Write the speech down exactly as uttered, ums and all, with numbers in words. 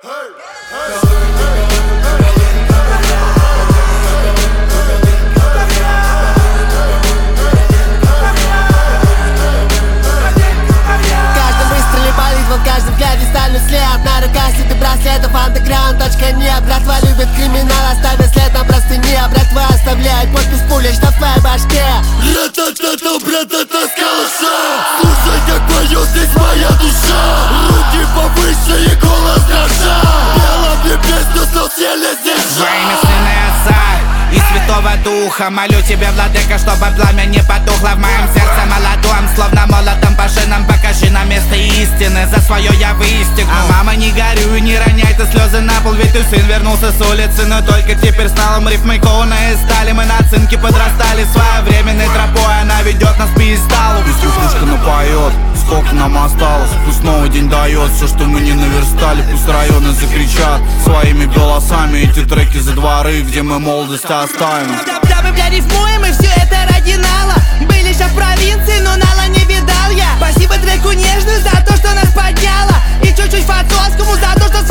На руках сидит браслетов, андеграунд, точка нет. Братва любит криминал, оставит след на простыне. Братва оставляет подпись пули, что в твоей башке. Ра-та-та-та, брата-та с калаша. Слушай, как поет здесь моя душа. Руки повыше и голос дрожа. Пела мне песню, но съели здесь во имя Сына и Отца и Святого Духа молю тебя, владыка, чтобы пламя не потухло в моем сердце молодом. Словно молотом по шинам покажи на место истины. За свое я выстигну. А мама, не горюй, не роняй ты слезы на пол. Ведь ты сын вернулся с улицы, но только теперь стал им рифмой кованой стали. Мы на цинке подрастали своевременной тропой. Она ведет нас к пьедесталу. Пусть пушка напоет, сколько нам осталось. Пусть новый день дает все, что мы не наверстали. Пусть районы закричат своими голосами эти треки за дворы, где мы молодость оставим. Да мы, бля, рифмуем, и все это ради нала. Были еще в провинции, но нала не видал я. Спасибо треку нежную за то, что нас подняло. И чуть-чуть Фацовскому за то, что